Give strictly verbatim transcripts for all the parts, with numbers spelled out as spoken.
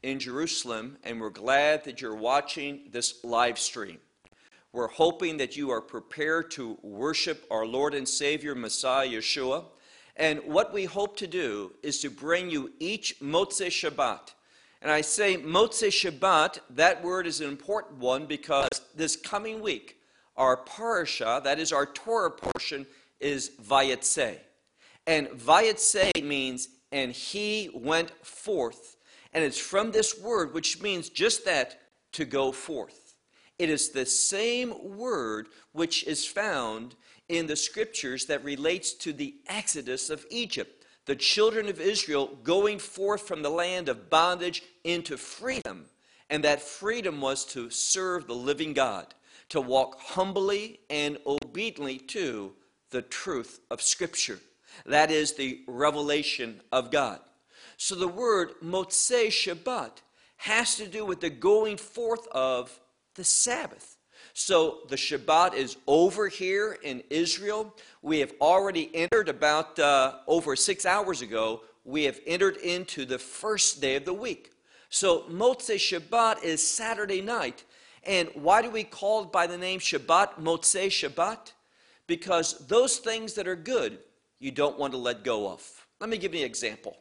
in Jerusalem, and we're glad that you're watching this live stream. We're hoping that you are prepared to worship our Lord and Savior, Messiah Yeshua. And what we hope to do is to bring you each Motzei Shabbat. And I say Motzei Shabbat, that word is an important one because this coming week, our parasha, that is our Torah portion, is Vayetzei. And Vayetzei means, and he went forth. And it's from this word, which means just that, to go forth. It is the same word which is found in the scriptures that relates to the exodus of Egypt, the children of Israel going forth from the land of bondage into freedom. And that freedom was to serve the living God, to walk humbly and obediently to the truth of Scripture. That is the revelation of God. So the word Motzei Shabbat has to do with the going forth of the Sabbath. So the Shabbat is over here in Israel. We have already entered about uh, over six hours ago. We have entered into the first day of the week. So Motzei Shabbat is Saturday night. And why do we call it by the name Shabbat, Motzei Shabbat? Because those things that are good, you don't want to let go of. Let me give you an example.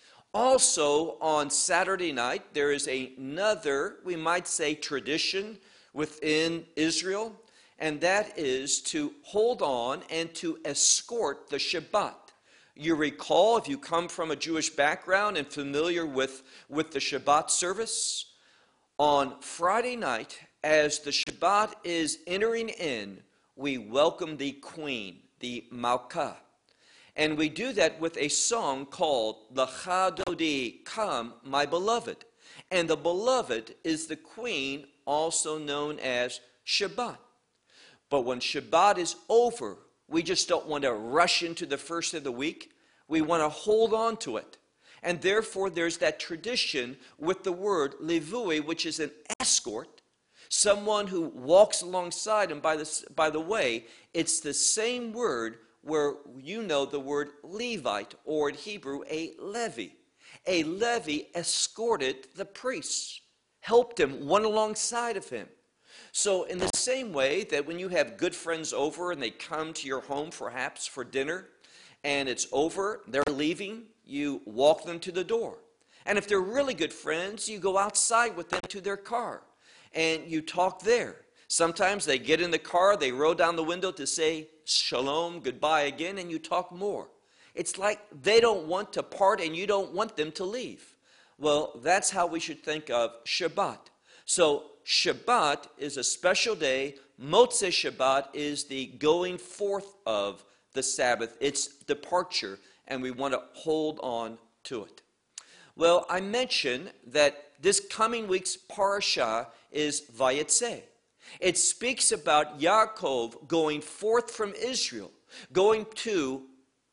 Also, on Saturday night, there is another, we might say, tradition within Israel, and that is to hold on and to escort the Shabbat. You recall, if you come from a Jewish background and familiar with, with the Shabbat service, on Friday night, as the Shabbat is entering in, we welcome the Queen, the Malkah. And we do that with a song called Lecha Dodi, Come, My Beloved. And the beloved is the Queen, also known as Shabbat. But when Shabbat is over, we just don't want to rush into the first of the week. We want to hold on to it. And therefore, there's that tradition with the word Livui, which is an escort, someone who walks alongside. And by the, by the way, it's the same word where you know the word Levite, or in Hebrew, a Levi. A Levi escorted the priests, helped him, went alongside of him. So in the same way that when you have good friends over and they come to your home perhaps for dinner, and it's over, they're leaving, you walk them to the door. And if they're really good friends, you go outside with them to their car, and you talk there. Sometimes they get in the car, they roll down the window to say shalom, goodbye again, and you talk more. It's like they don't want to part and you don't want them to leave. Well, that's how we should think of Shabbat. So Shabbat is a special day. Motzei Shabbat is the going forth of the Sabbath. It's departure, and we want to hold on to it. Well, I mentioned that this coming week's parasha is Vayetzei. It speaks about Yaakov going forth from Israel, going to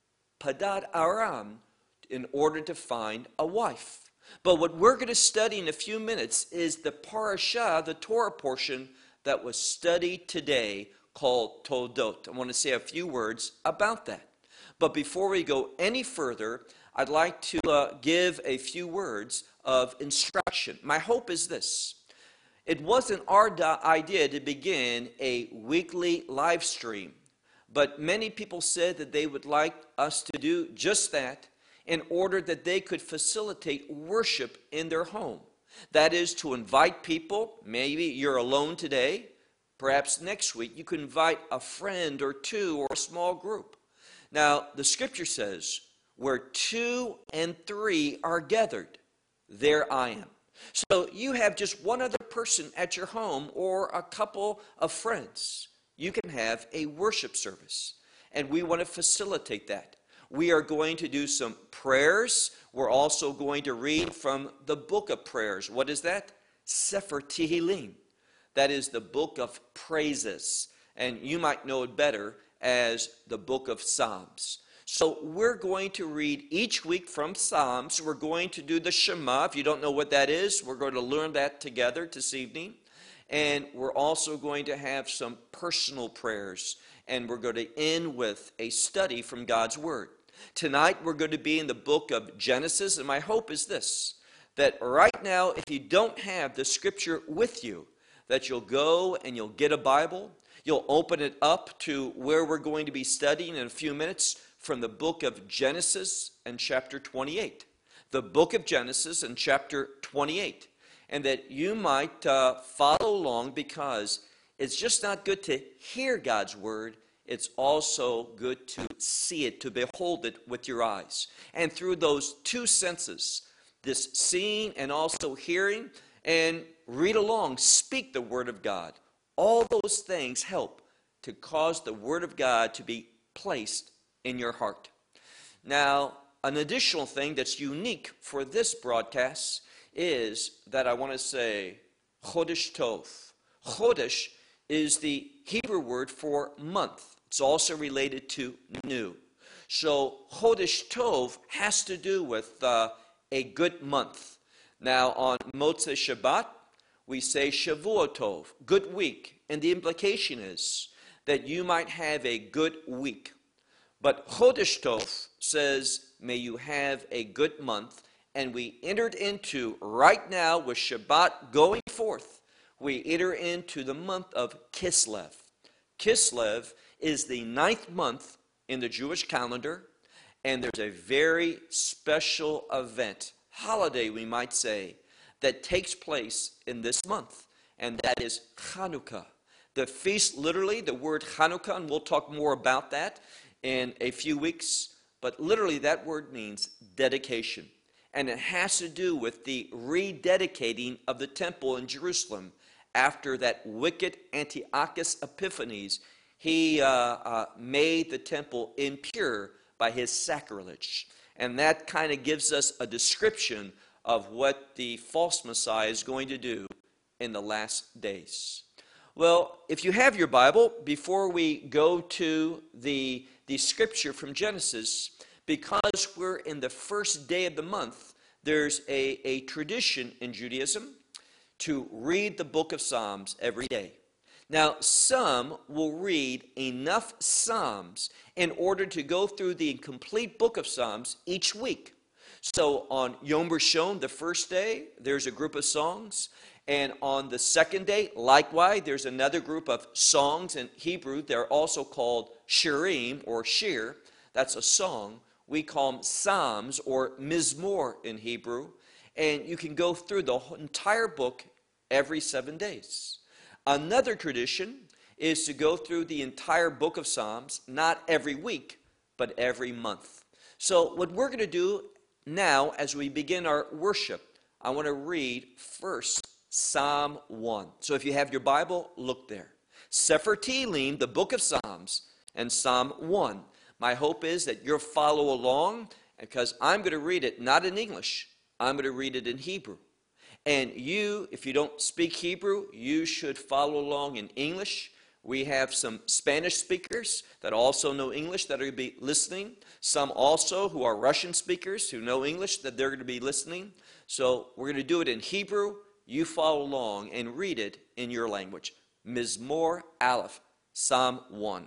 Padan Aram in order to find a wife. But what we're going to study in a few minutes is the parasha, the Torah portion that was studied today called Toldot. I want to say a few words about that. But before we go any further, I'd like to uh, give a few words of instruction. My hope is this. It wasn't our idea to begin a weekly live stream, but many people said that they would like us to do just that in order that they could facilitate worship in their home. That is, to invite people. Maybe you're alone today. Perhaps next week you could invite a friend or two or a small group. Now, the scripture says, where two and three are gathered, there I am. So you have just one other person at your home or a couple of friends. You can have a worship service, and we want to facilitate that. We are going to do some prayers. We're also going to read from the book of prayers. What is that? Sefer Tehillim. That is the book of praises, and you might know it better as the book of Psalms. So we're going to read each week from Psalms. We're going to do the Shema. If you don't know what that is, we're going to learn that together this evening. And we're also going to have some personal prayers. And we're going to end with a study from God's Word. Tonight we're going to be in the book of Genesis. And my hope is this, that right now, if you don't have the scripture with you, that you'll go and you'll get a Bible. You'll open it up to where we're going to be studying in a few minutes from the book of Genesis and chapter twenty-eight. The book of Genesis and chapter twenty-eight. And that you might uh, follow along, because it's just not good to hear God's word. It's also good to see it, to behold it with your eyes. And through those two senses, this seeing and also hearing, and read along, speak the word of God. All those things help to cause the word of God to be placed in your heart. Now, an additional thing that's unique for this broadcast is that I want to say Chodesh Tov. Chodesh is the Hebrew word for month. It's also related to new. So Chodesh Tov has to do with uh, a good month. Now on Motzei Shabbat, we say Shavua Tov, good week. And the implication is that you might have a good week. But Chodesh Tov says, may you have a good month. And we entered into, right now with Shabbat going forth, we enter into the month of Kislev. Kislev is the ninth month in the Jewish calendar, and there's a very special event, holiday we might say, that takes place in this month, and that is Chanukah. The feast, literally, the word Chanukah, and we'll talk more about that in a few weeks, but literally that word means dedication, and it has to do with the rededicating of the temple in Jerusalem after that wicked Antiochus Epiphanes. He uh, uh, made the temple impure by his sacrilege. And that kind of gives us a description of what the false Messiah is going to do in the last days. Well, if you have your Bible, before we go to the, the scripture from Genesis, because we're in the first day of the month, there's a, a tradition in Judaism to read the book of Psalms every day. Now, some will read enough Psalms in order to go through the complete book of Psalms each week. So on Yom Rishon, the first day, there's a group of songs. And on the second day, likewise, there's another group of songs in Hebrew. They're also called shirim or shir. That's a song. We call them Psalms or mizmor in Hebrew. And you can go through the entire book every seven days. Another tradition is to go through the entire book of Psalms, not every week, but every month. So what we're going to do now as we begin our worship, I want to read first Psalm one. So if you have your Bible, look there. Sefer Tehillim, the book of Psalms, and Psalm one. My hope is that you'll follow along, because I'm going to read it not in English, I'm going to read it in Hebrew. And you, if you don't speak Hebrew, you should follow along in English. We have some Spanish speakers that also know English that are going to be listening. Some also who are Russian speakers who know English that they're going to be listening. So we're going to do it in Hebrew. You follow along and read it in your language. Mizmor Aleph, Psalm one.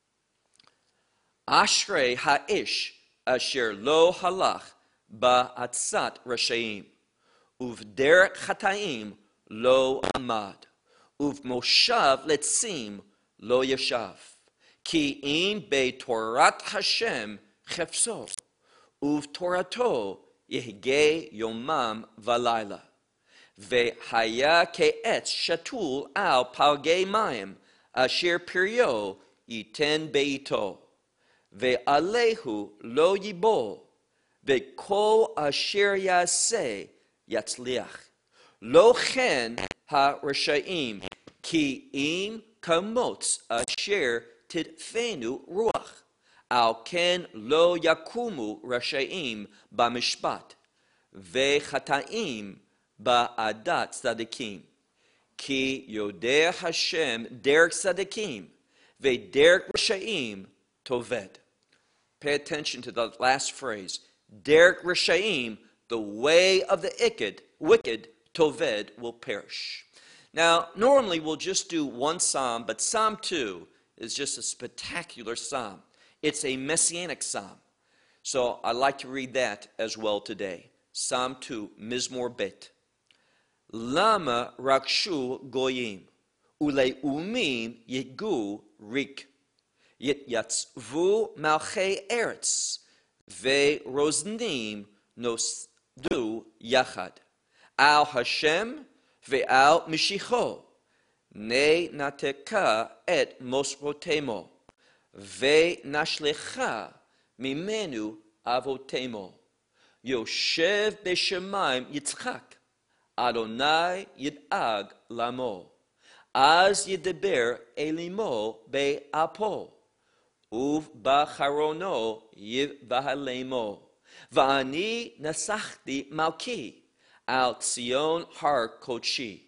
Ashrei ha'ish asher lo halach ba'atzat rashaim. Uvderek chataim lo amad, uvmoshav letzim lo yashav, ki im be Torat Hashem chefso, uvtorato yehge yomam valayla, vehaya ke'etz shatul al palgei mayim, asher piryo yiten beito, ve'alehu lo yibol, ve'kol asher yaseh Yatzliach. Lo chen ha-rashaim, ki im kamotz asher tidfenu ruach. Al ken lo yakumu rashaim b'mishpat, ve'chataim ba'adat tzadikim. Ki yodeh Hashem derek tzadikim, ve'derek rashaim toved. Pay attention to the last phrase. Derek rashaim, the way of the wicked, wicked, toved, will perish. Now, normally we'll just do one psalm, but Psalm two is just a spectacular psalm. It's a messianic psalm. So I'd like to read that as well today. Psalm two, Mizmor Bet. Lama rakshu goyim, uleumim yigu rik, yit yatzvu malchei eretz, ve roznim nosdu yachad, al Hashem ve al Mishicho, ne nateka et mosrotemo, ve nashlecha mimenu avotemo. Yoshev b'shamayim Yitzchak, Adonai yid'ag lamo, az yidaber elimo be'apo, uv b'charono yivhalemo, va'ani nasachti malki, al Tzion har kochi,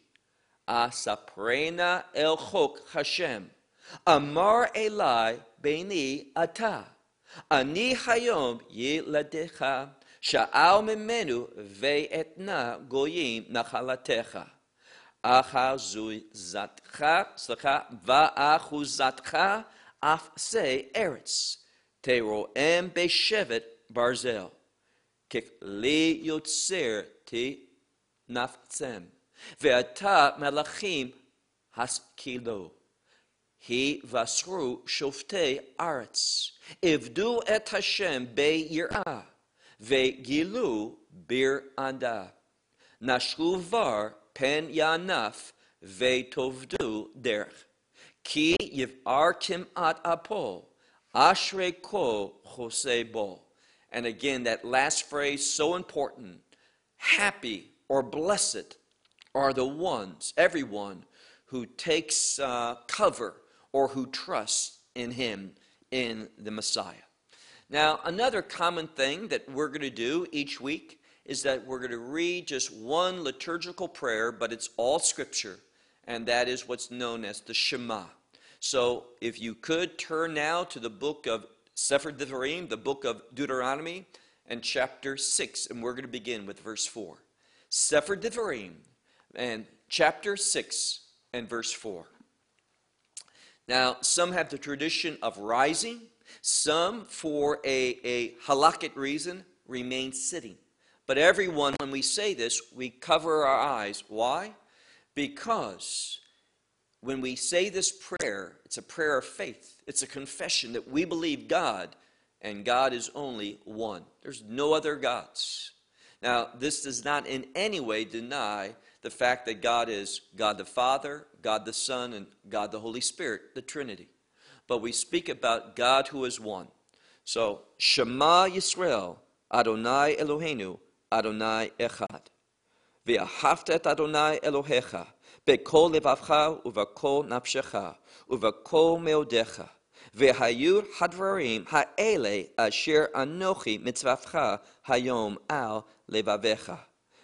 asaprena el chok Hashem, amar elai beni ata, ani hayom yiladecha, Sha'al mimenu ve'etna goyim nachalatecha. Achazuzatcha, slacha, va'achuzatcha afse eretz. Teroem beshevet barzel. Kikli yotzer ti naftsem. Ve'ata melachim haskilo. He vasru shoftei aretz. Ivdu et Hashem be'yir'ah. Ve'gilu bir anda. Nashru var pen yanaf ve'tovdu derech. Ki yiv'ar kim'at apo. Ashrei ko chosei bo. And again, that last phrase, so important. Happy or blessed are the ones, everyone, who takes uh, cover or who trusts in him, in the Messiah. Now, another common thing that we're going to do each week is that we're going to read just one liturgical prayer, but it's all scripture, and that is what's known as the Shema. So, if you could turn now to the book of Sefer Devarim, the book of Deuteronomy, and chapter six, and we're going to begin with verse four. Sefer Devarim, and chapter six, and verse four. Now, some have the tradition of rising. Some, for a, a halakhic reason, remain sitting. But everyone, when we say this, we cover our eyes. Why? Because when we say this prayer, it's a prayer of faith. It's a confession that we believe God, and God is only one. There's no other gods. Now, this does not in any way deny the fact that God is God the Father, God the Son, and God the Holy Spirit, the Trinity. But we speak about God who is one. So, Shema Yisrael, Adonai Eloheinu, Adonai Echad. Ve'ahavta et Adonai Elohecha, be'kol levavcha uve'kol nafshecha, uve'kol meodecha. Ve'hayu hadvarim ha'ele asher anochi mitzvavcha hayom al levavecha.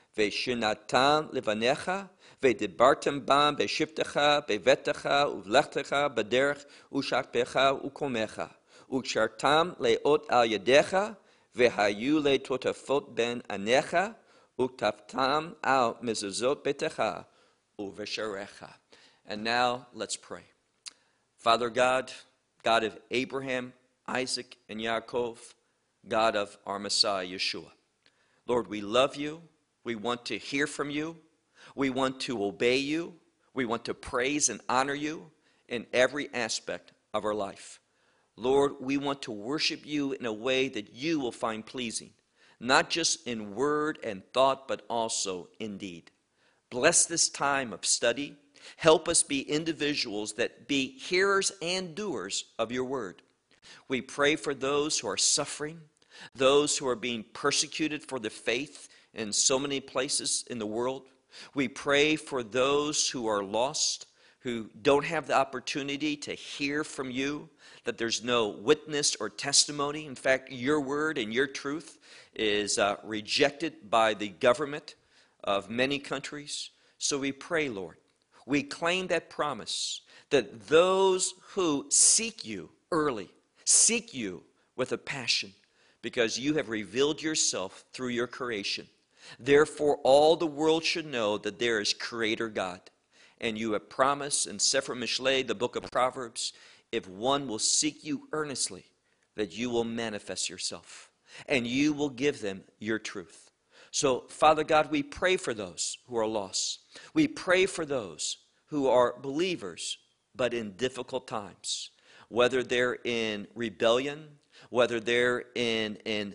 Ve'shinatam levanecha, Ve'dibartem bam be'shivtecha, be'vetecha, uvlechtecha, b'derech, u'shakpecha, u'komecha. U'kshartam le'ot al yadecha, ve'hayu le'totafot ben anecha, u'ktaftam al mezuzot betecha, u'vesharecha. And now, let's pray. Father God, God of Abraham, Isaac, and Yaakov, God of our Messiah, Yeshua. Lord, we love you. We want to hear from you. We want to obey you. We want to praise and honor you in every aspect of our life. Lord, we want to worship you in a way that you will find pleasing, not just in word and thought, but also in deed. Bless this time of study. Help us be individuals that be hearers and doers of your word. We pray for those who are suffering, those who are being persecuted for the faith in so many places in the world. We pray for those who are lost, who don't have the opportunity to hear from you, that there's no witness or testimony. In fact, your word and your truth is uh, rejected by the government of many countries. So we pray, Lord, we claim that promise that those who seek you early, seek you with a passion, because you have revealed yourself through your creation. Therefore, all the world should know that there is Creator God. And you have promised in Sefer Mishlei, the book of Proverbs, if one will seek you earnestly, that you will manifest yourself. And you will give them your truth. So, Father God, we pray for those who are lost. We pray for those who are believers, but in difficult times, whether they're in rebellion, whether they're in, in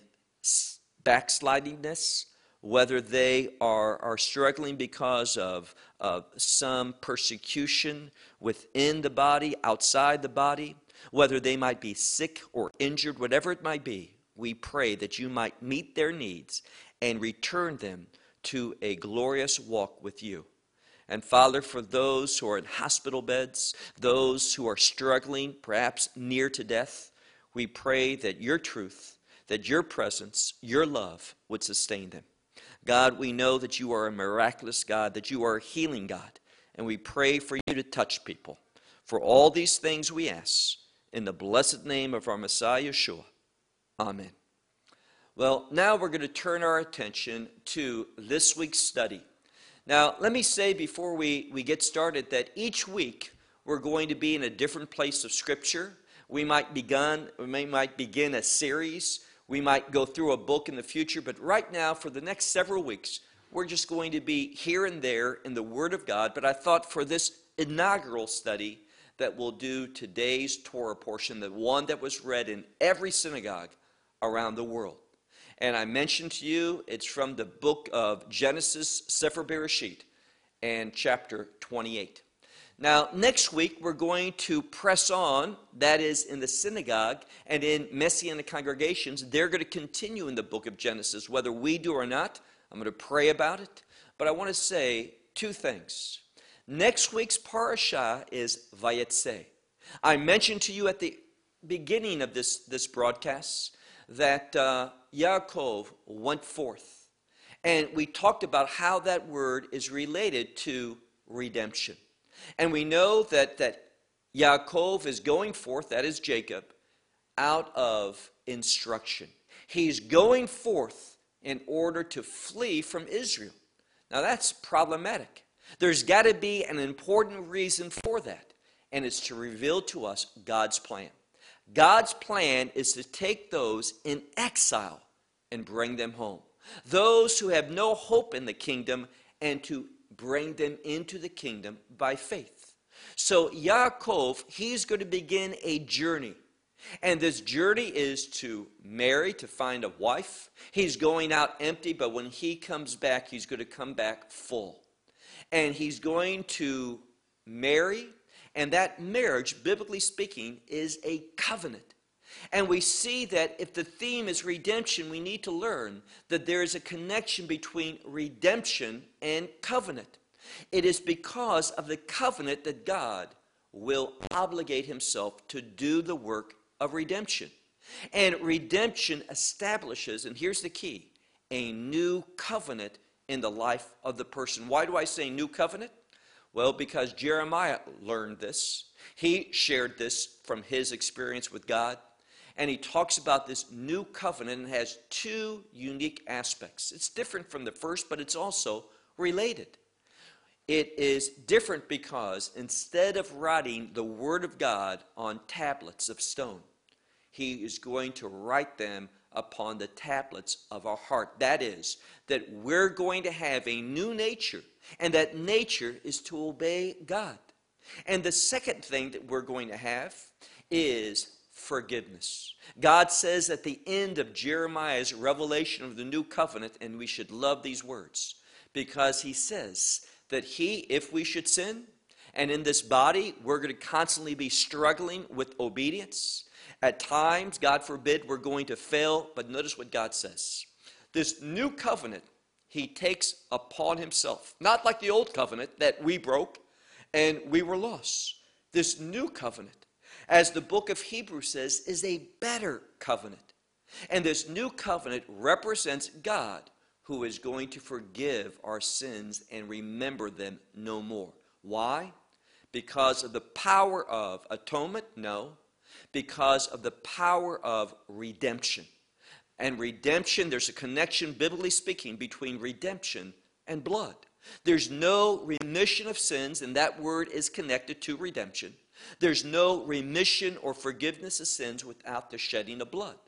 backslidingness, whether they are, are struggling because of, of some persecution within the body, outside the body, whether they might be sick or injured, whatever it might be, we pray that you might meet their needs and return them to a glorious walk with you. And Father, for those who are in hospital beds, those who are struggling, perhaps near to death, we pray that your truth, that your presence, your love would sustain them. God, we know that you are a miraculous God, that you are a healing God, and we pray for you to touch people. For all these things we ask, in the blessed name of our Messiah, Yeshua. Amen. Well, now we're going to turn our attention to this week's study. Now, let me say before we, we get started that each week we're going to be in a different place of Scripture. We might begin, we might begin a series. We might go through a book in the future. But right now, for the next several weeks, we're just going to be here and there in the Word of God. But I thought for this inaugural study that we'll do today's Torah portion, the one that was read in every synagogue around the world. And I mentioned to you, it's from the book of Genesis, Sefer Bereshit, and chapter twenty-eight. Now, next week, we're going to press on, that is, in the synagogue and in Messianic congregations. They're going to continue in the book of Genesis, whether we do or not. I'm going to pray about it. But I want to say two things. Next week's parashah is Vayetze. I mentioned to you at the beginning of this, this broadcast that uh, Yaakov went forth. And we talked about how that word is related to redemption. And we know that, that Yaakov is going forth, that is Jacob, out of instruction. He's going forth in order to flee from Israel. Now that's problematic. There's got to be an important reason for that, and it's to reveal to us God's plan. God's plan is to take those in exile and bring them home. Those who have no hope in the kingdom, and to bring them into the kingdom by faith. So Yaakov, he's going to begin a journey. And this journey is to marry, to find a wife. He's going out empty, but when he comes back, he's going to come back full. And he's going to marry, and that marriage, biblically speaking, is a covenant. And we see that if the theme is redemption, we need to learn that there is a connection between redemption and covenant. It is because of the covenant that God will obligate himself to do the work of redemption. And redemption establishes, and here's the key, a new covenant in the life of the person. Why do I say new covenant? Well, because Jeremiah learned this. He shared this from his experience with God. And he talks about this new covenant and has two unique aspects. It's different from the first, but it's also related. It is different because instead of writing the Word of God on tablets of stone, he is going to write them upon the tablets of our heart. That is, that we're going to have a new nature, and that nature is to obey God. And the second thing that we're going to have is forgiveness. God says at the end of Jeremiah's revelation of the new covenant, and we should love these words, because he says that he, if we should sin, and in this body we're going to constantly be struggling with obedience. At times, God forbid, we're going to fail, but notice what God says. This new covenant he takes upon himself, not like the old covenant that we broke and we were lost. This new covenant, as the book of Hebrews says, is a better covenant. And this new covenant represents God, who is going to forgive our sins and remember them no more. Why? Because of the power of atonement? No. Because of the power of redemption. And redemption, there's a connection, biblically speaking, between redemption and blood. There's no remission of sins, and that word is connected to redemption. There's no remission or forgiveness of sins without the shedding of blood.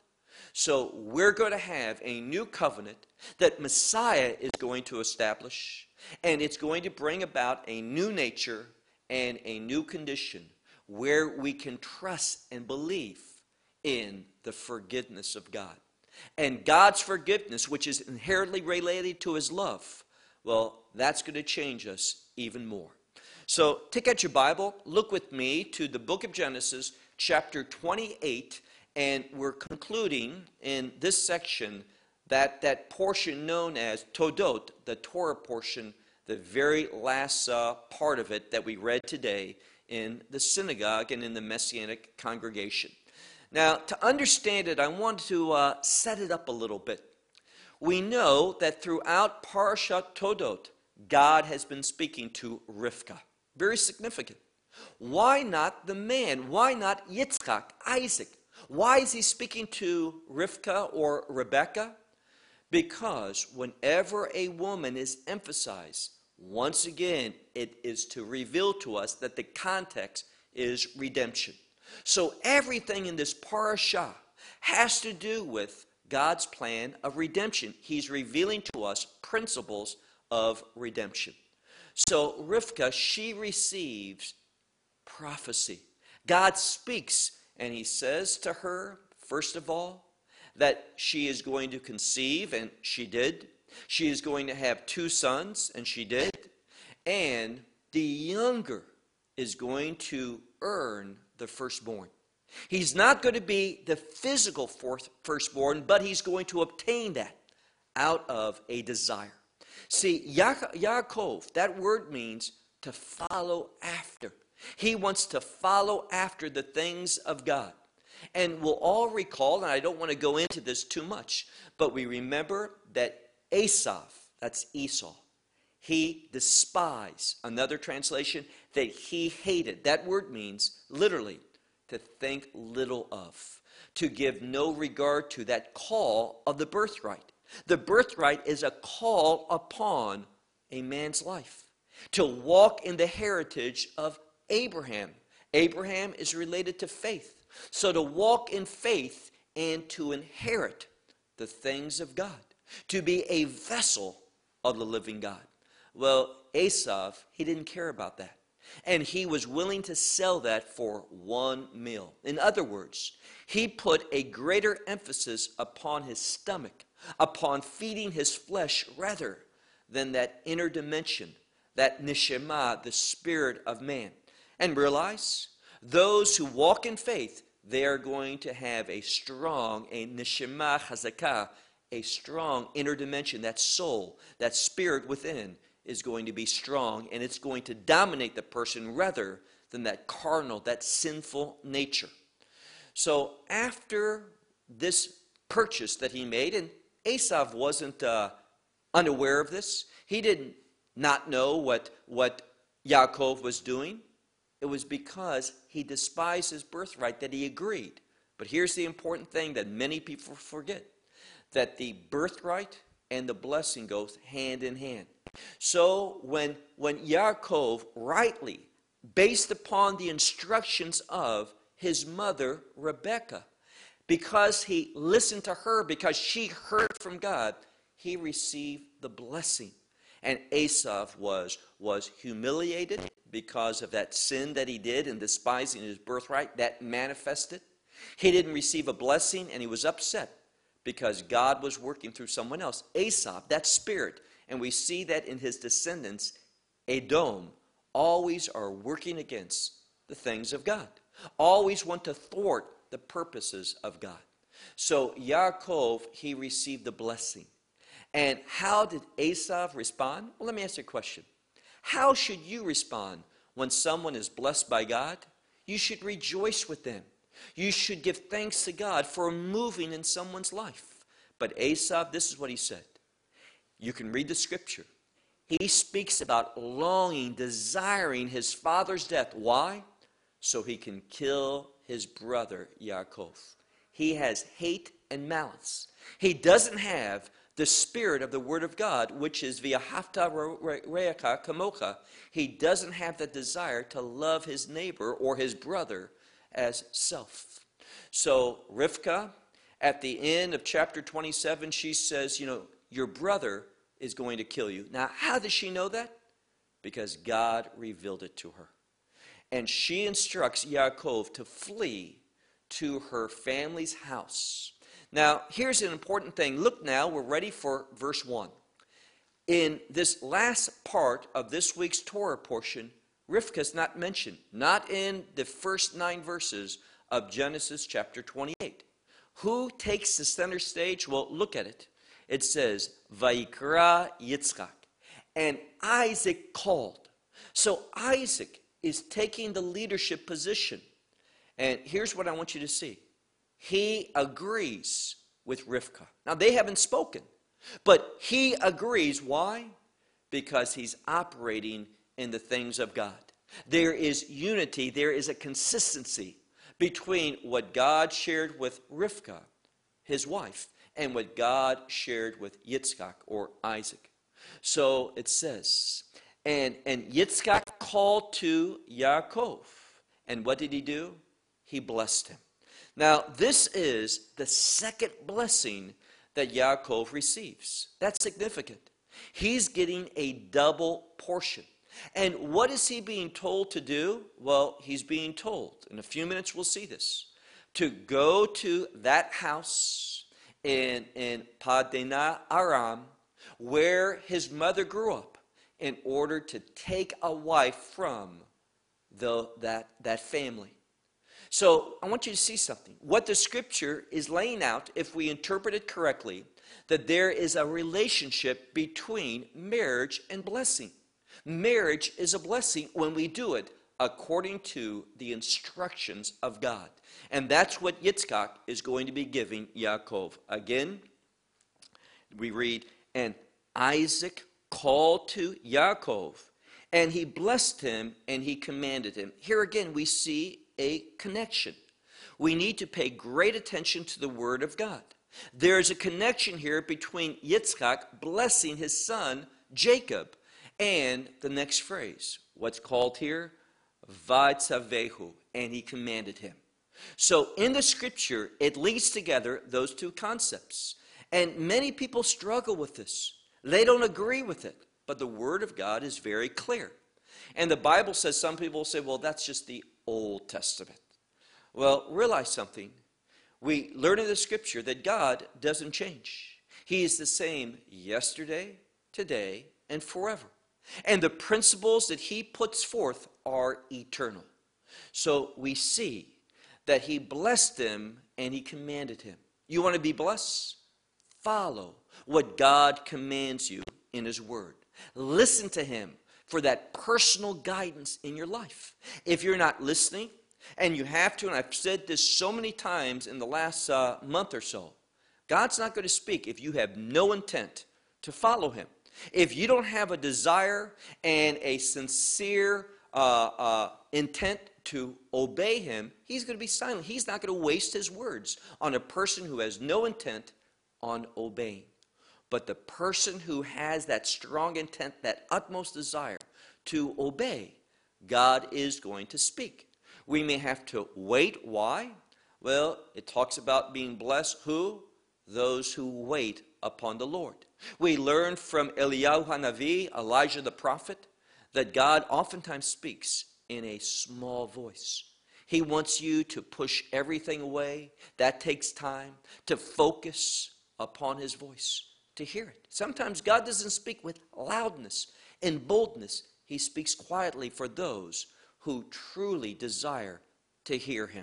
So we're going to have a new covenant that Messiah is going to establish, and it's going to bring about a new nature and a new condition where we can trust and believe in the forgiveness of God. And God's forgiveness, which is inherently related to his love, well, that's going to change us even more. So take out your Bible, look with me to the book of Genesis, chapter twenty-eight, and we're concluding in this section that, that portion known as Todot, the Torah portion, the very last uh, part of it that we read today in the synagogue and in the Messianic congregation. Now, to understand it, I want to uh, set it up a little bit. We know that throughout Parashat Todot, God has been speaking to Rivkah. Very significant. Why not the man? Why not Yitzchak, Isaac? Why is he speaking to Rivkah or Rebekah? Because whenever a woman is emphasized, once again, it is to reveal to us that the context is redemption. So everything in this parasha has to do with God's plan of redemption. He's revealing to us principles of redemption. So Rivkah, she receives prophecy. God speaks, and he says to her, first of all, that she is going to conceive, and she did. She is going to have two sons, and she did. And the younger is going to earn the firstborn. He's not going to be the physical fourth firstborn, but he's going to obtain that out of a desire. See, Ya- Yaakov, that word means to follow after. He wants to follow after the things of God. And we'll all recall, and I don't want to go into this too much, but we remember that Esau, that's Esau, he despised, another translation, that he hated. That word means, literally, to think little of, to give no regard to that call of the birthright. The birthright is a call upon a man's life, to walk in the heritage of Abraham. Abraham is related to faith. So to walk in faith and to inherit the things of God, to be a vessel of the living God. Well, Esau, he didn't care about that. And he was willing to sell that for one meal. In other words, he put a greater emphasis upon his stomach, upon feeding his flesh rather than that inner dimension, that neshama, the spirit of man. And realize, those who walk in faith, they are going to have a strong, a neshama chazakah, a strong inner dimension. That soul, that spirit within is going to be strong, and it's going to dominate the person rather than that carnal, that sinful nature. So after this purchase that he made, and Esau wasn't uh, unaware of this. He did not know what, what Yaakov was doing. It was because he despised his birthright that he agreed. But here's the important thing that many people forget, that the birthright and the blessing goes hand in hand. So when, when Yaakov rightly, based upon the instructions of his mother, Rebekah, because he listened to her, because she heard from God, he received the blessing. And Esau was, was humiliated because of that sin that he did in despising his birthright. That manifested. He didn't receive a blessing, and he was upset because God was working through someone else. Esau, that spirit, and we see that in his descendants, Edom, always are working against the things of God. Always want to thwart the purposes of God. So Yaakov, he received the blessing. And how did Esau respond? Well, let me ask you a question. How should you respond when someone is blessed by God? You should rejoice with them. You should give thanks to God for moving in someone's life. But Esau, this is what he said. You can read the scripture. He speaks about longing, desiring his father's death. Why? So he can kill his brother Yaakov. He has hate and malice. He doesn't have the spirit of the Word of God, which is v'ahavta re'echa kamocha. He doesn't have the desire to love his neighbor or his brother as self. So Rivkah, At the end of chapter twenty-seven, she says, you know, your brother is going to kill you. Now, how does she know that? Because God revealed it to her. And she instructs Yaakov to flee to her family's house. Now, here's an important thing. Look now, we're ready for verse one. In this last part of this week's Torah portion, Rivka is not mentioned, not in the first nine verses of Genesis chapter twenty-eight. Who takes the center stage? Well, look at it. It says, Vayikra Yitzchak, and Isaac called. So Isaac is taking the leadership position. And here's what I want you to see. He agrees with Rivka. Now, they haven't spoken, but he agrees. Why? Because he's operating in the things of God. There is unity, there is a consistency between what God shared with Rivka, his wife, and what God shared with Yitzchak, or Isaac. So it says, and, and Yitzchak called to Yaakov. And what did he do? He blessed him. Now, this is the second blessing that Yaakov receives. That's significant. He's getting a double portion. And what is he being told to do? Well, he's being told, in a few minutes we'll see this, to go to that house in, in Padana Aram, where his mother grew up, in order to take a wife from the, that, that family. So I want you to see something. What the scripture is laying out, if we interpret it correctly, that there is a relationship between marriage and blessing. Marriage is a blessing when we do it according to the instructions of God. And that's what Yitzchak is going to be giving Yaakov. Again, we read, and Isaac called to Yaakov, and he blessed him, and he commanded him. Here again, we see a connection. We need to pay great attention to the word of God. There is a connection here between Yitzchak blessing his son Jacob and the next phrase, what's called here, Vatzavehu, and he commanded him. So in the scripture, it leads together those two concepts. And many people struggle with this. They don't agree with it. But the word of God is very clear. And the Bible says, some people say, well, that's just the Old Testament. Well, realize something. We learn in the scripture that God doesn't change. He is the same yesterday, today, and forever. And the principles that he puts forth are eternal. So we see that he blessed him and he commanded him. You want to be blessed? Follow what God commands you in his word. Listen to him for that personal guidance in your life. If you're not listening, and you have to, and I've said this so many times in the last uh, month or so, God's not going to speak if you have no intent to follow him. If you don't have a desire and a sincere uh, uh, intent to obey him, he's going to be silent. He's not going to waste his words on a person who has no intent on obeying. But the person who has that strong intent, that utmost desire to obey, God is going to speak. We may have to wait. Why? Well, it talks about being blessed. Who? Those who wait upon the Lord. We learn from Eliyahu Hanavi, Elijah the prophet, that God oftentimes speaks in a small voice. He wants you to push everything away. That takes time to focus upon his voice, to hear it. Sometimes God doesn't speak with loudness and boldness. He speaks quietly for those who truly desire to hear him.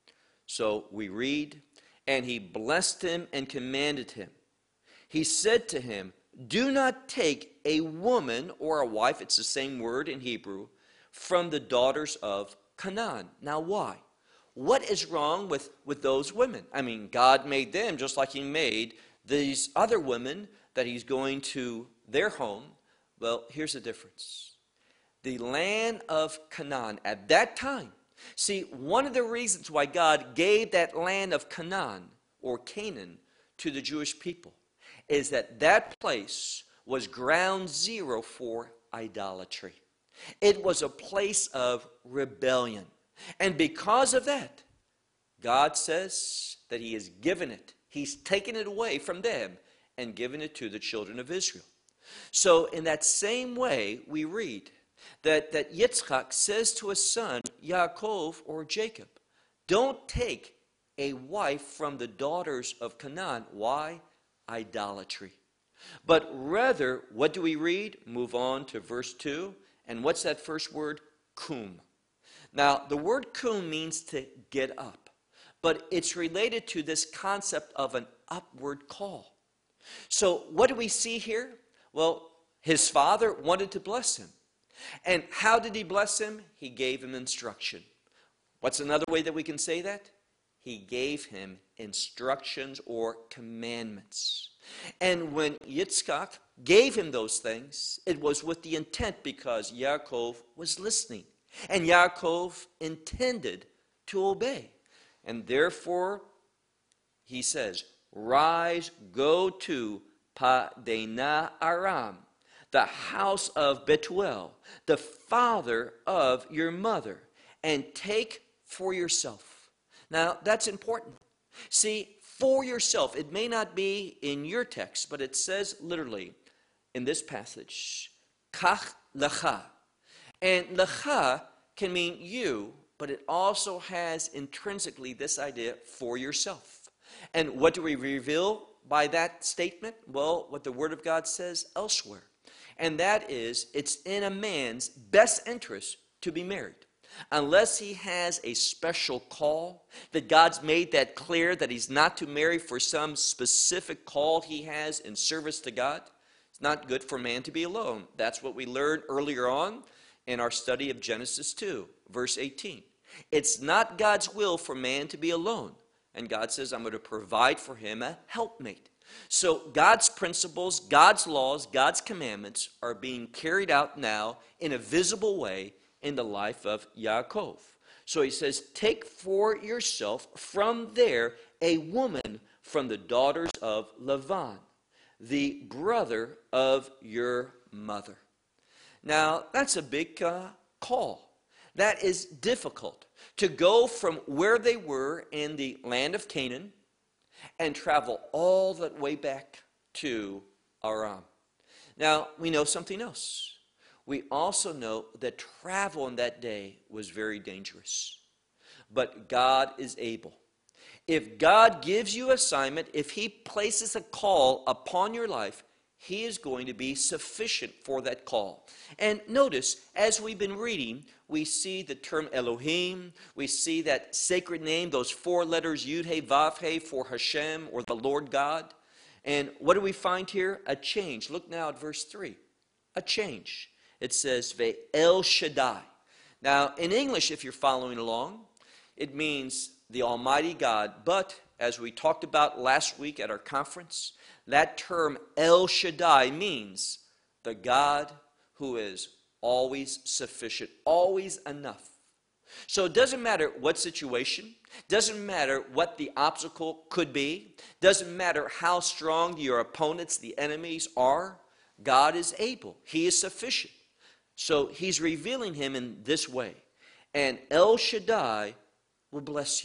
So we read, and he blessed him and commanded him. He said to him, do not take a woman or a wife, it's the same word in Hebrew, from the daughters of Canaan. Now why? What is wrong with, with those women? I mean, God made them just like he made these other women that he's going to their home. Well, here's the difference. The land of Canaan at that time, see, one of the reasons why God gave that land of Canaan or Canaan to the Jewish people is that that place was ground zero for idolatry. It was a place of rebellion. And because of that, God says that he has given it He's taken it away from them and given it to the children of Israel. So in that same way, we read that, that Yitzchak says to his son, Yaakov or Jacob, don't take a wife from the daughters of Canaan. Why? Idolatry. But rather, what do we read? Move on to verse two. And what's that first word? Kum. Now, the word kum means to get up. But it's related to this concept of an upward call. So what do we see here? Well, his father wanted to bless him. And how did he bless him? He gave him instruction. What's another way that we can say that? He gave him instructions or commandments. And when Yitzchak gave him those things, it was with the intent because Yaakov was listening. And Yaakov intended to obey. And therefore, he says, rise, go to Padana Aram, the house of Bethuel, the father of your mother, and take for yourself. Now, that's important. See, for yourself, it may not be in your text, but it says literally in this passage, kach lecha. And lecha can mean you, but it also has intrinsically this idea for yourself. And what do we reveal by that statement? Well, what the Word of God says elsewhere. And that is, it's in a man's best interest to be married. Unless he has a special call, that God's made that clear that he's not to marry for some specific call he has in service to God, it's not good for man to be alone. That's what we learned earlier on in our study of Genesis two, verse eighteen. It's not God's will for man to be alone. And God says, I'm going to provide for him a helpmate. So God's principles, God's laws, God's commandments are being carried out now in a visible way in the life of Yaakov. So he says, take for yourself from there a woman from the daughters of Lavan, the brother of your mother. Now, that's a big uh, call. That is difficult, to go from where they were in the land of Canaan and travel all that way back to Aram. Now, we know something else. We also know that travel in that day was very dangerous. But God is able. If God gives you assignment, if he places a call upon your life, he is going to be sufficient for that call. And notice, as we've been reading, we see the term Elohim. We see that sacred name, those four letters, Yud-He, Vav-He, for Hashem, or the Lord God. And what do we find here? A change. Look now at verse three. A change. It says, Ve'el Shaddai. Now, in English, if you're following along, it means the Almighty God. But, as we talked about last week at our conference, that term El Shaddai means the God who is always sufficient, always enough. So it doesn't matter what situation, doesn't matter what the obstacle could be, doesn't matter how strong your opponents, the enemies are, God is able. He is sufficient. So he's revealing him in this way. And El Shaddai will bless you.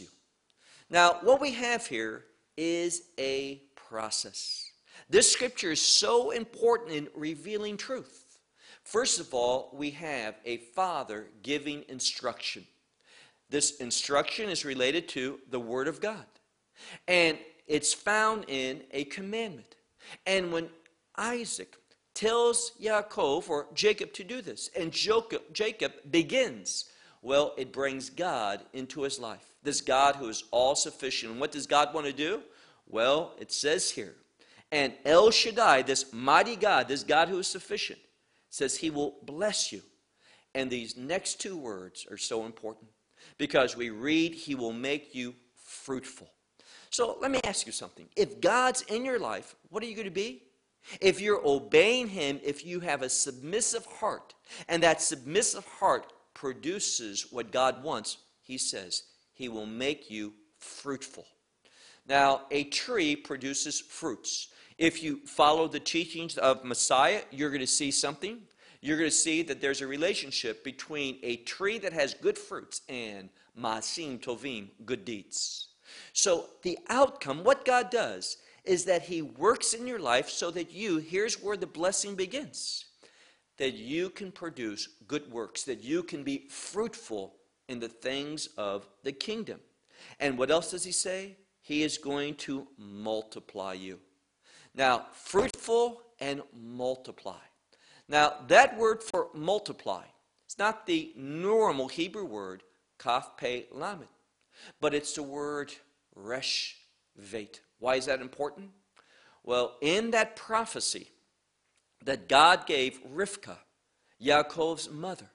Now, what we have here is a process. This scripture is so important in revealing truth. First of all, we have a father giving instruction. This instruction is related to the Word of God. And it's found in a commandment. And when Isaac tells Yaakov or Jacob to do this, and Jacob begins, well, it brings God into his life. This God who is all sufficient. And what does God want to do? Well, it says here, and El Shaddai, this mighty God, this God who is sufficient, says he will bless you. And these next two words are so important because we read he will make you fruitful. So let me ask you something. If God's in your life, what are you going to be? If you're obeying him, if you have a submissive heart, and that submissive heart produces what God wants, he says he will make you fruitful. Now, a tree produces fruits. If you follow the teachings of Messiah, you're going to see something. You're going to see that there's a relationship between a tree that has good fruits and Maasim Tovim, good deeds. So the outcome, what God does, is that he works in your life so that you, here's where the blessing begins, that you can produce good works, that you can be fruitful in the things of the kingdom. And what else does he say? He is going to multiply you. Now, fruitful and multiply. Now, that word for multiply, it's not the normal Hebrew word, kaf pe lamed, but it's the word resh vet. Why is that important? Well, in that prophecy that God gave Rivka, Yaakov's mother,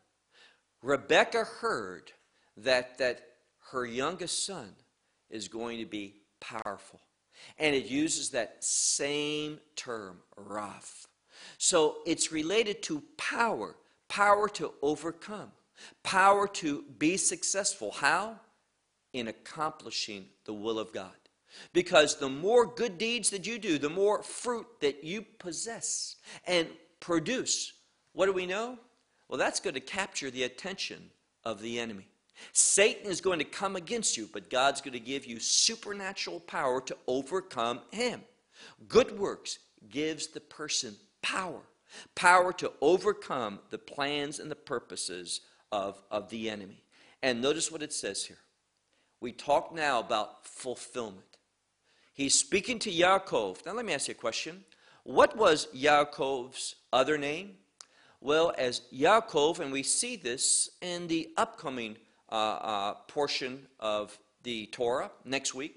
Rebekah heard that, that her youngest son is going to be powerful. And it uses that same term, Rav. So it's related to power, power to overcome, power to be successful. How? In accomplishing the will of God. Because the more good deeds that you do, the more fruit that you possess and produce. What do we know? Well, that's going to capture the attention of the enemy. Satan is going to come against you, but God's going to give you supernatural power to overcome him. Good works gives the person power. Power to overcome the plans and the purposes of, of the enemy. And notice what it says here. We talk now about fulfillment. He's speaking to Yaakov. Now let me ask you a question. What was Yaakov's other name? Well, as Yaakov, and we see this in the upcoming uh, uh, portion of the Torah next week.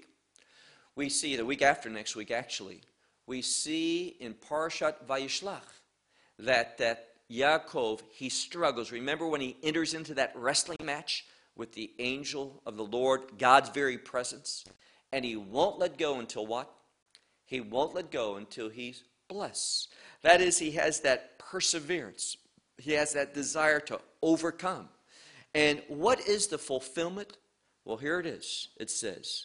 We see, the week after next week actually, we see in Parashat Vayishlach that, that Yaakov, he struggles. Remember when he enters into that wrestling match with the angel of the Lord, God's very presence? And he won't let go until what? He won't let go until he's blessed. That is, he has that perseverance. He has that desire to overcome. And what is the fulfillment? Well, here it is. It says,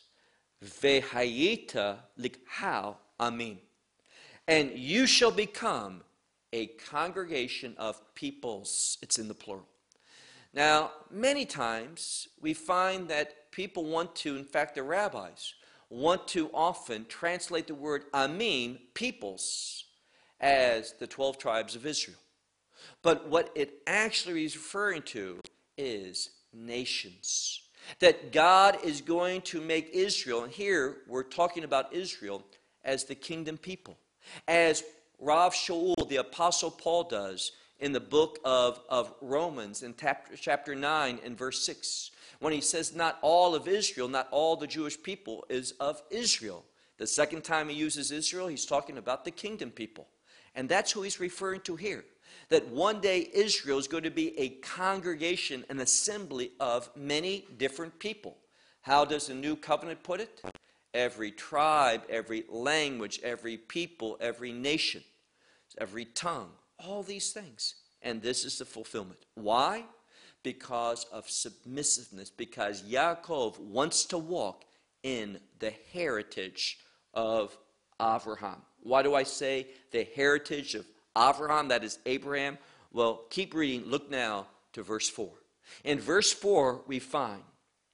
Vehayita likhal amin. And you shall become a congregation of peoples. It's in the plural. Now, many times we find that people want to, in fact, the rabbis want to often translate the word amin, peoples, as the twelve tribes of Israel. But what it actually is referring to is nations. That God is going to make Israel, and here we're talking about Israel as the kingdom people. As Rav Shaul, the Apostle Paul, does in the book of, of Romans in chapter nine and verse six, when he says not all of Israel, not all the Jewish people is of Israel. The second time he uses Israel, he's talking about the kingdom people. And that's who he's referring to here. That one day Israel is going to be a congregation, an assembly of many different people. How does the new covenant put it? Every tribe, every language, every people, every nation, every tongue, all these things. And this is the fulfillment. Why? Because of submissiveness. Because Yaakov wants to walk in the heritage of Abraham. Why do I say the heritage of Abraham, that is Abraham? Well, keep reading. Look now to verse four. In verse four, we find,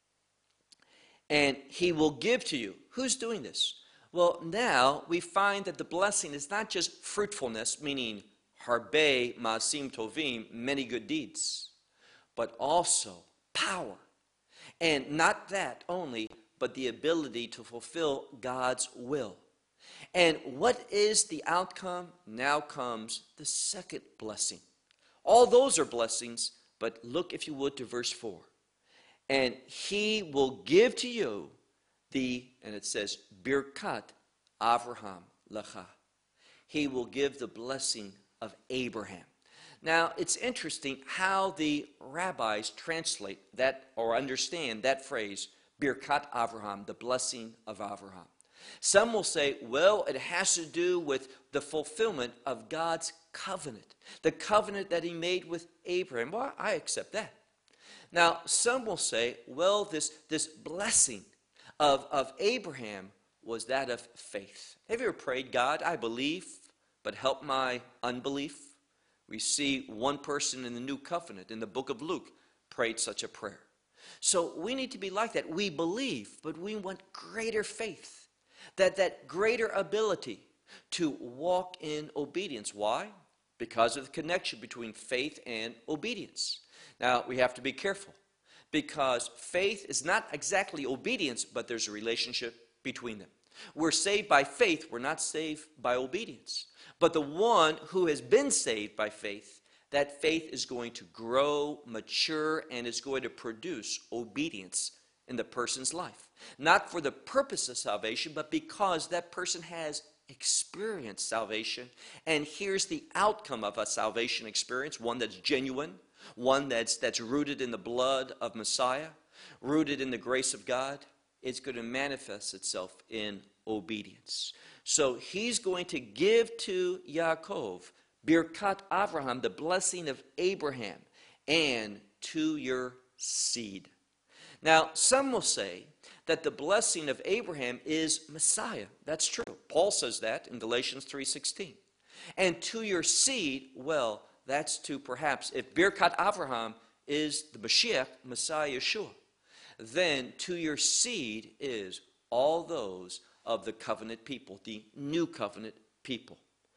and he will give to you. Who's doing this? Well, now we find that the blessing is not just fruitfulness, meaning harbe maasim tovim, many good deeds, but also power. And not that only, but the ability to fulfill God's will. And what is the outcome? Now comes the second blessing. All those are blessings, but look, if you would, to verse four. And he will give to you the, and it says, Birkat Avraham Lecha. He will give the blessing of Abraham. Now, it's interesting how the rabbis translate that or understand that phrase, Birkat Avraham, the blessing of Avraham. Some will say, well, it has to do with the fulfillment of God's covenant, the covenant that he made with Abraham. Well, I accept that. Now, some will say, well, this, this blessing of, of Abraham was that of faith. Have you ever prayed, God, I believe, but help my unbelief? We see one person in the new covenant, in the book of Luke, prayed such a prayer. So we need to be like that. We believe, but we want greater faith, that, that greater ability to walk in obedience. Why? Because of the connection between faith and obedience. Now, we have to be careful, because faith is not exactly obedience, but there's a relationship between them. We're saved by faith. We're not saved by obedience. But the one who has been saved by faith, that faith is going to grow, mature, and is going to produce obedience in the person's life. Not for the purpose of salvation, but because that person has experienced salvation, and here's the outcome of a salvation experience, one that's genuine, one that's, that's rooted in the blood of Messiah, rooted in the grace of God. It's going to manifest itself in obedience. So he's going to give to Yaakov Birkat Avraham, the blessing of Abraham, and to your seed. Now, some will say that the blessing of Abraham is Messiah. That's true. Paul says that in Galatians three sixteen. And to your seed, well, that's to perhaps, if Birkat Avraham is the Mashiach, Messiah Yeshua, then to your seed is all those of the covenant people, the new covenant people.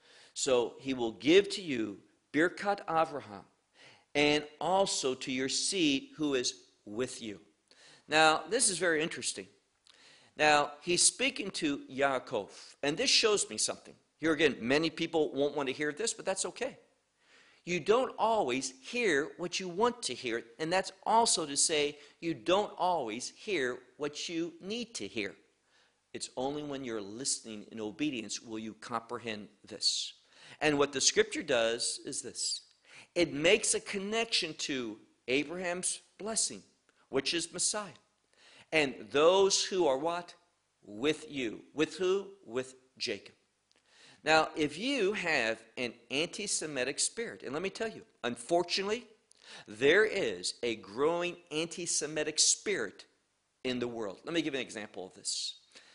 So he will give to you Birkat Avraham, and also to your seed who is with you. Now, this is very interesting. Now, he's speaking to Yaakov, and this shows me something. Here again, many people won't want to hear this, but that's okay. You don't always hear what you want to hear, and that's also to say you don't always hear what you need to hear. It's only when you're listening in obedience will you comprehend this. And what the scripture does is this. It makes a connection to Abraham's blessing, which is Messiah. And those who are what? With you. With who? With Jacob. Now, if you have an anti-Semitic spirit, and let me tell you, unfortunately, there is a growing anti-Semitic spirit in the world. Let me give you an example of this.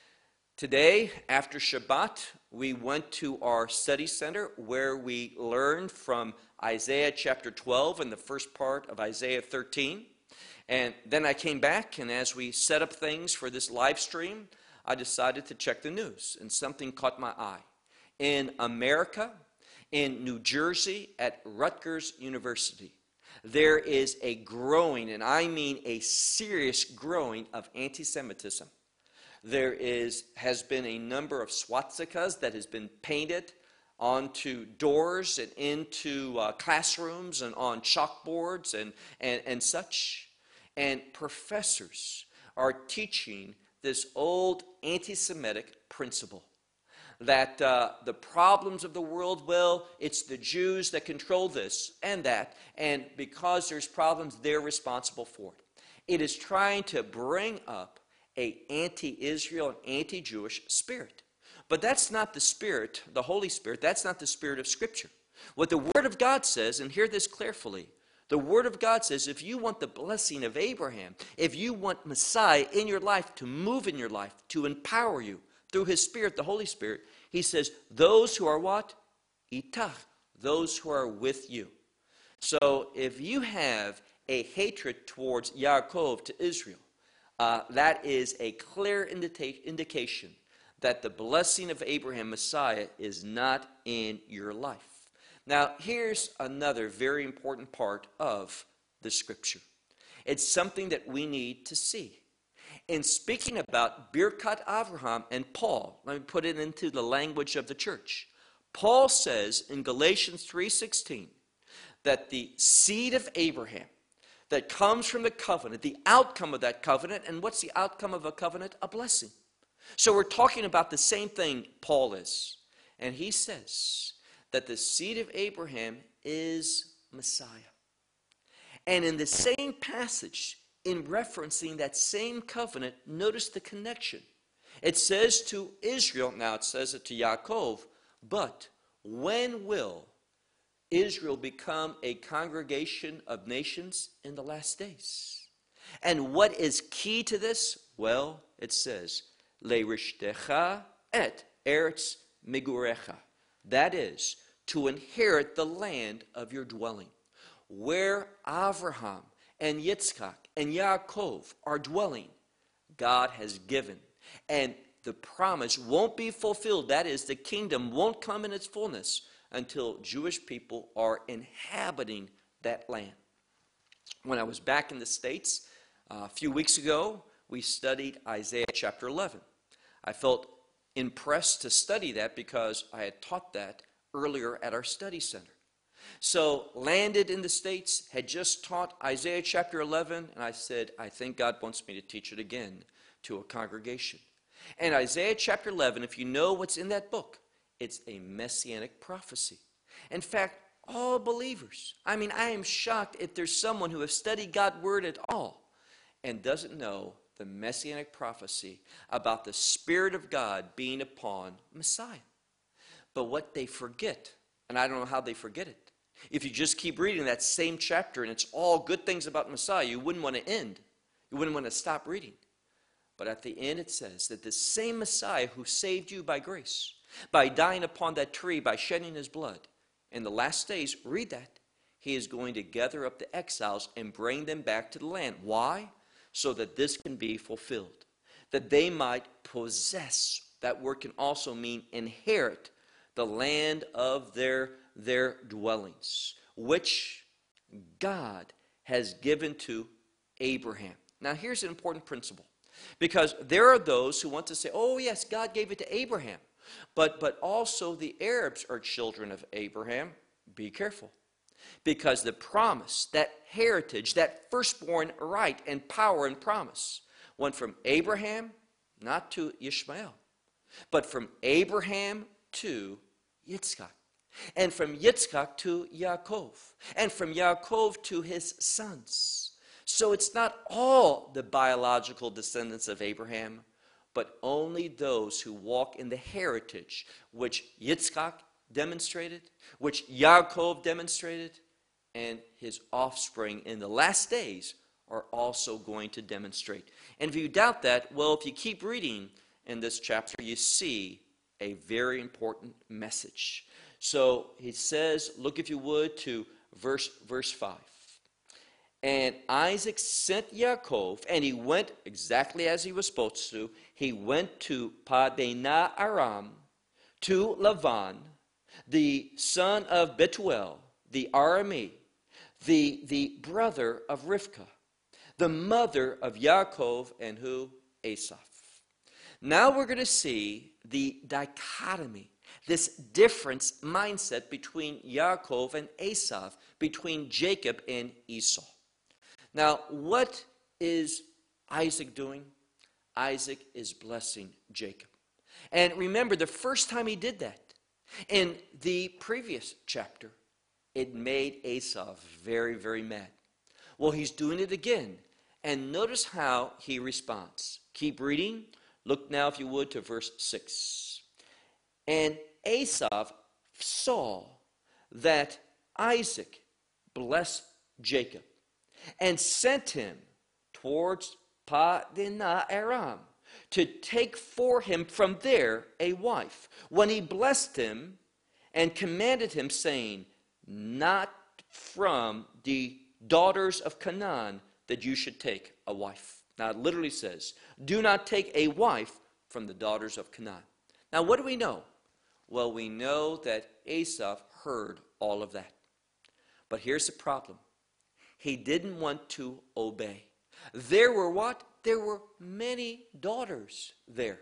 Today, after Shabbat, we went to our study center where we learned from Isaiah chapter twelve and the first part of Isaiah thirteen. And then I came back, and as we set up things for this live stream, I decided to check the news, and something caught my eye. In America, in New Jersey, at Rutgers University, there is a growing, and I mean a serious growing, of anti-Semitism. There is, has been a number of swastikas that has been painted onto doors and into uh, classrooms and on chalkboards and, and, and such. And professors are teaching this old anti-Semitic principle that uh, the problems of the world, well, it's the Jews that control this and that, and because there's problems, they're responsible for it. It is trying to bring up an anti-Israel and anti-Jewish spirit. But that's not the spirit, the Holy Spirit, that's not the spirit of Scripture. What the Word of God says, and hear this carefully, the Word of God says if you want the blessing of Abraham, if you want Messiah in your life to move in your life, to empower you through His Spirit, the Holy Spirit, He says, those who are what? Itach, those who are with you. So if you have a hatred towards Yaakov, to Israel, uh, that is a clear indica- indication that the blessing of Abraham, Messiah, is not in your life. Now, here's another very important part of the Scripture. It's something that we need to see. In speaking about Birkat Avraham and Paul, let me put it into the language of the church. Paul says in Galatians three sixteen that the seed of Abraham that comes from the covenant, the outcome of that covenant, and what's the outcome of a covenant? A blessing. So we're talking about the same thing Paul is. And he says that the seed of Abraham is Messiah. And in the same passage, in referencing that same covenant, notice the connection. It says to Israel, now it says it to Yaakov, but when will Israel become a congregation of nations? In the last days. And what is key to this? Well, it says, Leirishdecha et eretz migurecha. That is, to inherit the land of your dwelling. Where Avraham and Yitzchak and Yaakov are dwelling, God has given. And the promise won't be fulfilled. That is, the kingdom won't come in its fullness until Jewish people are inhabiting that land. When I was back in the States uh, a few weeks ago, we studied Isaiah chapter eleven. I felt impressed to study that because I had taught that earlier at our study center. So landed in the States, had just taught Isaiah chapter eleven, and I said, I think God wants me to teach it again to a congregation. And Isaiah chapter eleven, if you know what's in that book, it's a messianic prophecy. In fact, all believers, I mean, I am shocked if there's someone who has studied God's word at all and doesn't know the messianic prophecy about the Spirit of God being upon Messiah. But what they forget, and I don't know how they forget it, if you just keep reading that same chapter and it's all good things about Messiah, you wouldn't want to end. You wouldn't want to stop reading. But at the end it says that the same Messiah who saved you by grace, by dying upon that tree, by shedding his blood, in the last days, read that, he is going to gather up the exiles and bring them back to the land. Why? So that this can be fulfilled. That they might possess, that word can also mean inherit, the land of their, their dwellings, which God has given to Abraham. Now here's an important principle. Because there are those who want to say, oh yes, God gave it to Abraham. But, but also the Arabs are children of Abraham. Be careful. Because the promise, that heritage, that firstborn right and power and promise went from Abraham, not to Ishmael, but from Abraham to Yitzchak. And from Yitzchak to Yaakov. And from Yaakov to his sons. So it's not all the biological descendants of Abraham, but only those who walk in the heritage which Yitzchak demonstrated, which Yaakov demonstrated, and his offspring in the last days are also going to demonstrate. And if you doubt that, well, if you keep reading in this chapter, you see a very important message. So he says, look if you would to verse, verse five. And Isaac sent Yaakov, and he went exactly as he was supposed to. He went to Padana Aram, to Lavan, the son of Betuel, the Arami, the, the brother of Rivkah, the mother of Yaakov, and who? Esau. Now we're going to see the dichotomy, this difference mindset between Yaakov and Esau, between Jacob and Esau. Now, what is Isaac doing? Isaac is blessing Jacob. And remember, the first time he did that, in the previous chapter, it made Esau very, very mad. Well, he's doing it again. And notice how he responds. Keep reading. Look now, if you would, to verse six. And Esau saw that Isaac blessed Jacob, and sent him towards Padana Aram to take for him from there a wife. When he blessed him and commanded him, saying, not from the daughters of Canaan that you should take a wife. Now it literally says, do not take a wife from the daughters of Canaan. Now what do we know? Well, we know that Esau heard all of that. But here's the problem. He didn't want to obey. There were what? There were many daughters there.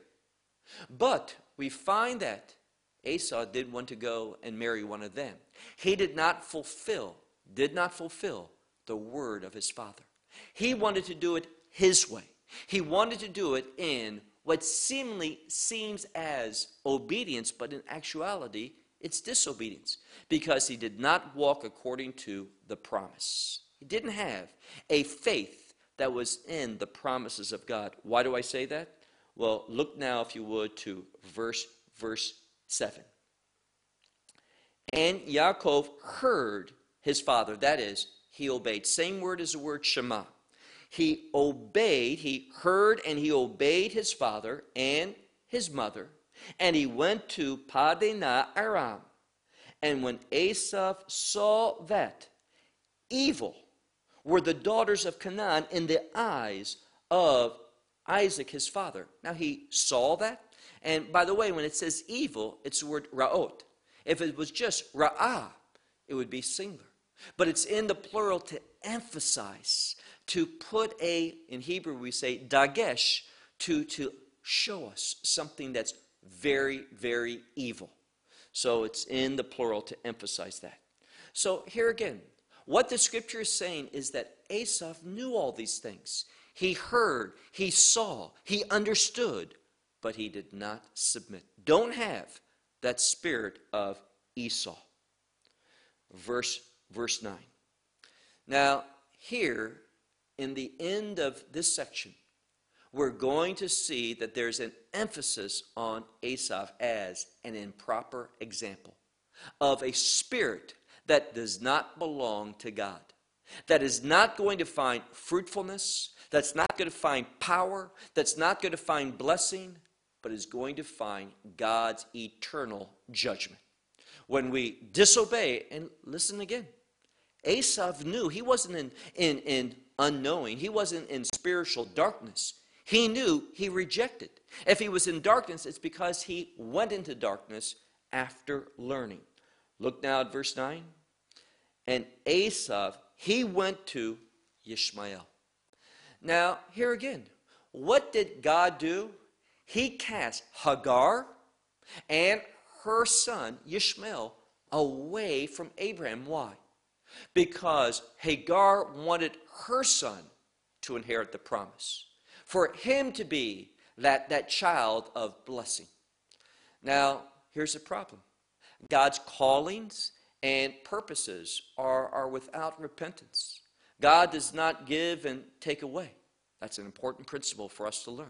But we find that Esau did want to go and marry one of them. He did not fulfill, did not fulfill the word of his father. He wanted to do it his way. He wanted to do it in what seemingly seems as obedience, but in actuality, it's disobedience, because he did not walk according to the promise. He didn't have a faith that was in the promises of God. Why do I say that? Well, look now, if you would, to verse, verse seven. And Yaakov heard his father. That is, he obeyed. Same word as the word Shema. He obeyed, he heard and he obeyed his father and his mother. And he went to Padana Aram. And when Esau saw that evil were the daughters of Canaan in the eyes of Isaac, his father. Now, he saw that. And by the way, when it says evil, it's the word ra'ot. If it was just ra'ah, it would be singular. But it's in the plural to emphasize, to put a, in Hebrew we say dagesh, to, to show us something that's very, very evil. So it's in the plural to emphasize that. So here again, what the scripture is saying is that Esau knew all these things. He heard, he saw, he understood, but he did not submit. Don't have that spirit of Esau. Verse, verse nine. Now, here, in the end of this section, we're going to see that there's an emphasis on Esau as an improper example of a spirit that does not belong to God, that is not going to find fruitfulness, that's not going to find power, that's not going to find blessing, but is going to find God's eternal judgment. When we disobey, and listen again, Esau knew he wasn't in, in, in unknowing, he wasn't in spiritual darkness. He knew he rejected. If he was in darkness, it's because he went into darkness after learning. Look now at verse nine. And Esau, he went to Ishmael. Now, here again, what did God do? He cast Hagar and her son, Ishmael, away from Abraham. Why? Because Hagar wanted her son to inherit the promise, for him to be that, that child of blessing. Now, here's the problem. God's callings and purposes are, are without repentance. God does not give and take away. That's an important principle for us to learn.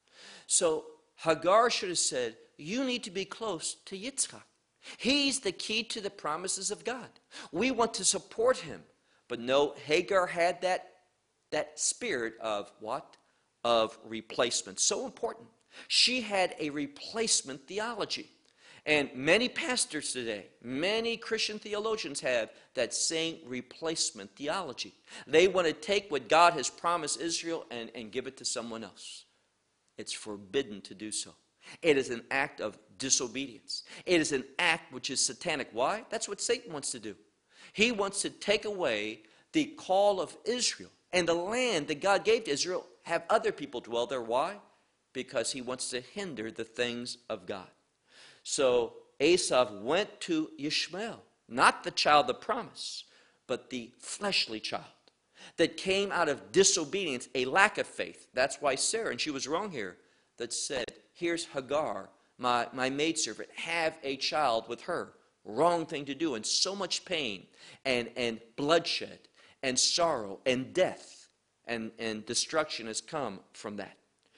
So Hagar should have said, you need to be close to Yitzchak. He's the key to the promises of God. We want to support him. But no, Hagar had that, that spirit of what? Of replacement. So important. She had a replacement theology. And many pastors today, many Christian theologians have that same replacement theology. They want to take what God has promised Israel and, and give it to someone else. It's forbidden to do so. It is an act of disobedience. It is an act which is satanic. Why? That's what Satan wants to do. He wants to take away the call of Israel and the land that God gave to Israel, have other people dwell there. Why? Because he wants to hinder the things of God. So Esau went to Ishmael, not the child of promise, but the fleshly child that came out of disobedience, a lack of faith. That's why Sarah, and she was wrong here, that said, here's Hagar, my, my maidservant, have a child with her. Wrong thing to do, and so much pain and, and bloodshed and sorrow and death and, and destruction has come from that.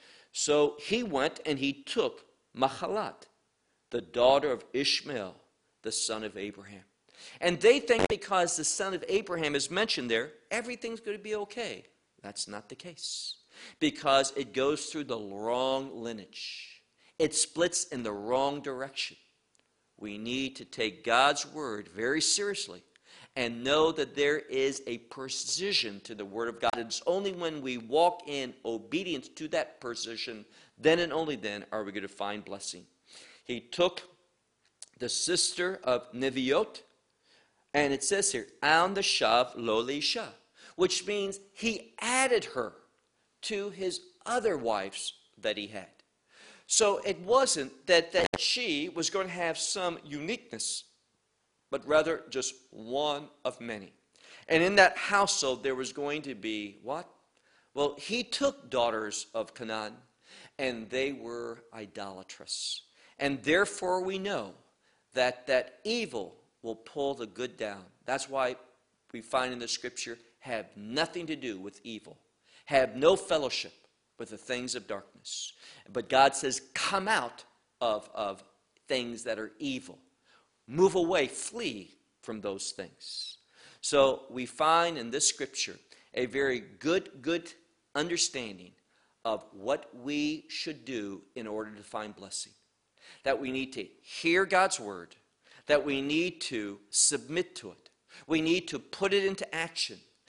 So he went and he took Mahalat, the daughter of Ishmael, the son of Abraham. And they think because the son of Abraham is mentioned there, everything's going to be okay. That's not the case. Because it goes through the wrong lineage. It splits in the wrong direction. We need to take God's word very seriously and know that there is a precision to the word of God. It's only when we walk in obedience to that precision, then and only then are we going to find blessing. He took the sister of Neviot, and it says here, An the Shav Lo Leisha, which means he added her to his other wives that he had. So it wasn't that, that she was going to have some uniqueness, but rather just one of many. And in that household there was going to be what? Well, he took daughters of Canaan, and they were idolatrous. And therefore we know that that evil will pull the good down. That's why we find in the scripture, have nothing to do with evil. Have no fellowship with the things of darkness. But God says, come out of, of things that are evil. Move away, flee from those things. So we find in this scripture a very good, good understanding of what we should do in order to find blessing. That we need to hear God's word, that we need to submit to it. We need to put it into action.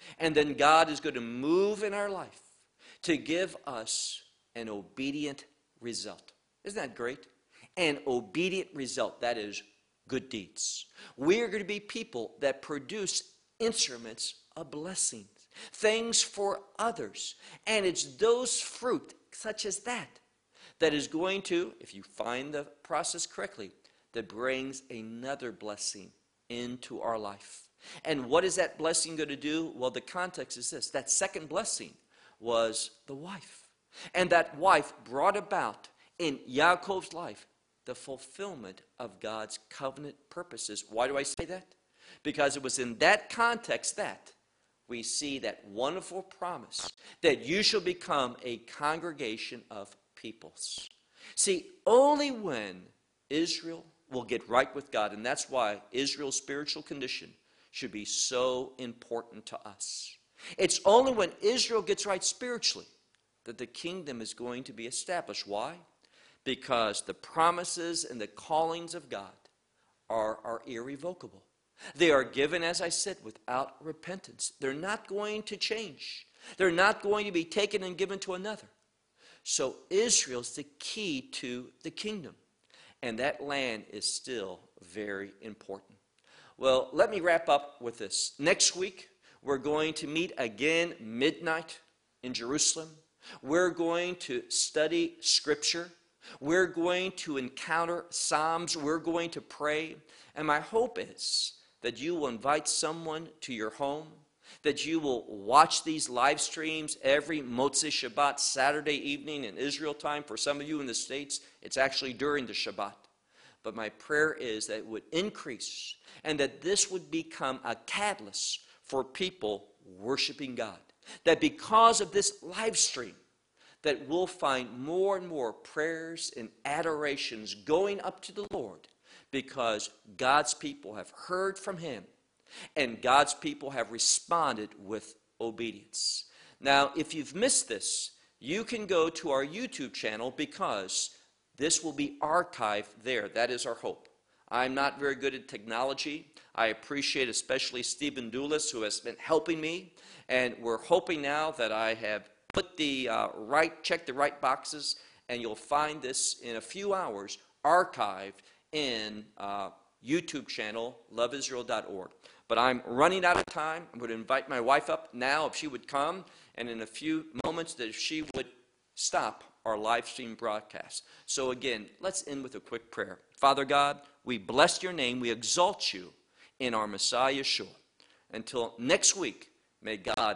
And then God is going to move in our life to give us an obedient result. Isn't that great? An obedient result, that is good deeds. We are going to be people that produce instruments of blessings, things for others. And it's those fruit, such as that, that is going to, if you find the process correctly, that brings another blessing into our life. And what is that blessing going to do? Well, the context is this. That second blessing was the wife. And that wife brought about in Yaakov's life the fulfillment of God's covenant purposes. Why do I say that? Because it was in that context that we see that wonderful promise that you shall become a congregation of peoples. See, only when Israel will get right with God, and that's why Israel's spiritual condition should be so important to us. It's only when Israel gets right spiritually that the kingdom is going to be established. Why? Because the promises and the callings of God are, are irrevocable. They are given, as I said, without repentance. They're not going to change. They're not going to be taken and given to another. So Israel's the key to the kingdom. And that land is still very important. Well, let me wrap up with this. Next week, we're going to meet again midnight in Jerusalem. We're going to study Scripture. We're going to encounter Psalms. We're going to pray. And my hope is that you will invite someone to your home, that you will watch these live streams every Motzei Shabbat, Saturday evening in Israel time. For some of you in the States, it's actually during the Shabbat. But my prayer is that it would increase and that this would become a catalyst for people worshiping God. That because of this live stream, that we'll find more and more prayers and adorations going up to the Lord because God's people have heard from Him and God's people have responded with obedience. Now, if you've missed this, you can go to our YouTube channel because this will be archived there. That is our hope. I'm not very good at technology. I appreciate especially Stephen Doulis, who has been helping me. And we're hoping now that I have put the uh, right, check the right boxes, and you'll find this in a few hours archived in uh, YouTube channel, love israel dot org. But I'm running out of time. I'm going to invite my wife up now if she would come, and in a few moments that if she would stop our live stream broadcast. So again, let's end with a quick prayer. Father God, we bless your name. We exalt you in our Messiah Yeshua. Until next week, may God